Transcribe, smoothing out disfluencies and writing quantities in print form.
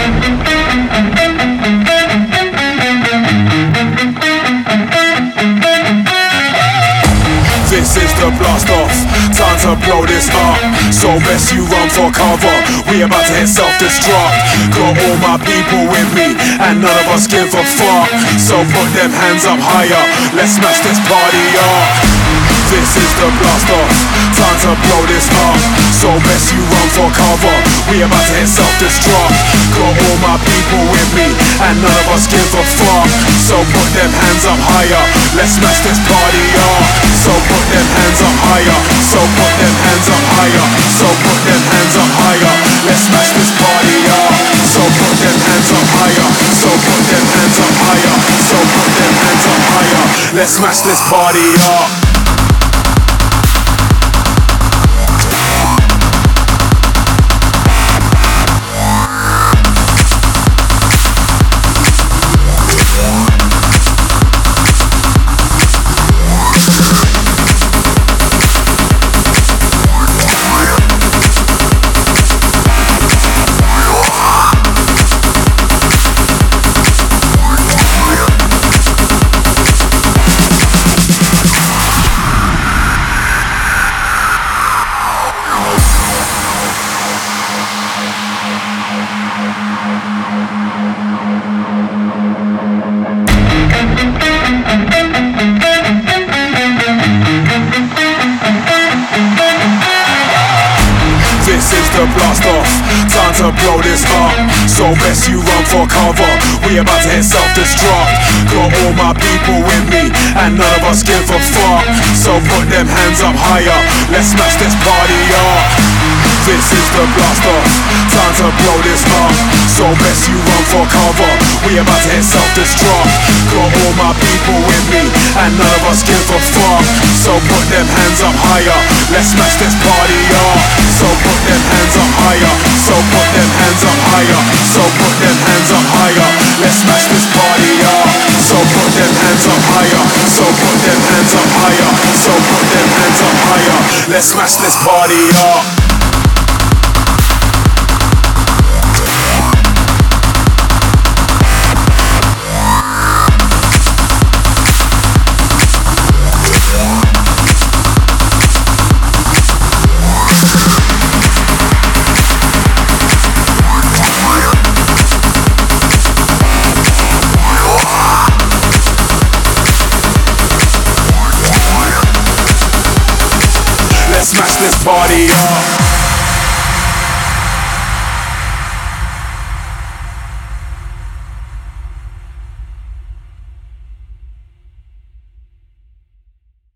This is the blast off, time to blow this up. So best you run for cover, we about to hit self-destruct. Got all my people with me, and none of us give a fuck. So put them hands up higher, let's smash this party up. This is the blast off, time to blow this up. So best you run for cover, we about to hit self-destruct. Got all my people with me, and none of us give a fuck. So put them hands up higher, let's smash this party up. So put them hands up higher, so put them hands up higher, so put them hands up higher, let's smash this party up. So put them hands up higher, so put them hands up higher, so put them hands up higher, let's smash this party up. This is the blast off, time to blow this up. So best you run for cover, we about to hit self-destruct. Got all my people with me, and none of us give a fuck. So put them hands up higher, let's smash this party up. This is the blast off, time to blow this up. So best you run for cover, we about to hit self-destruct. Got all my people with me, and none of us give a fuck. So put them hands up higher, let's smash this party up. So put them hands up higher, so put them hands up higher, so put them hands up higher, let's smash this party up. So put them hands up higher, so put them hands up higher, so put them hands up higher, let's smash this party up. Smash this party up.